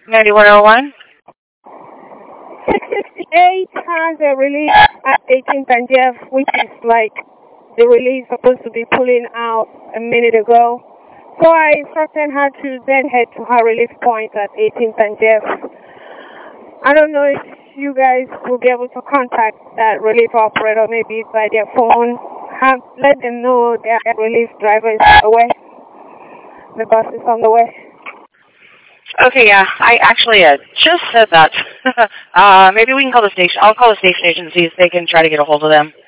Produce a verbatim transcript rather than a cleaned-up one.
ninety-one oh one? six sixty-eight has a release at eighteenth and Jeff, which is like the release supposed to be pulling out a minute ago. So I instructed her to then head to her release point at eighteenth and Jeff. I don't know if you guys will be able to contact that relief operator, maybe by their phone. Have, let them know their relief driver is on the way. The bus is on the way. Okay, yeah. I actually uh, just said that. uh, maybe we can call the station. I'll call the station agent and see if they can try to get a hold of them.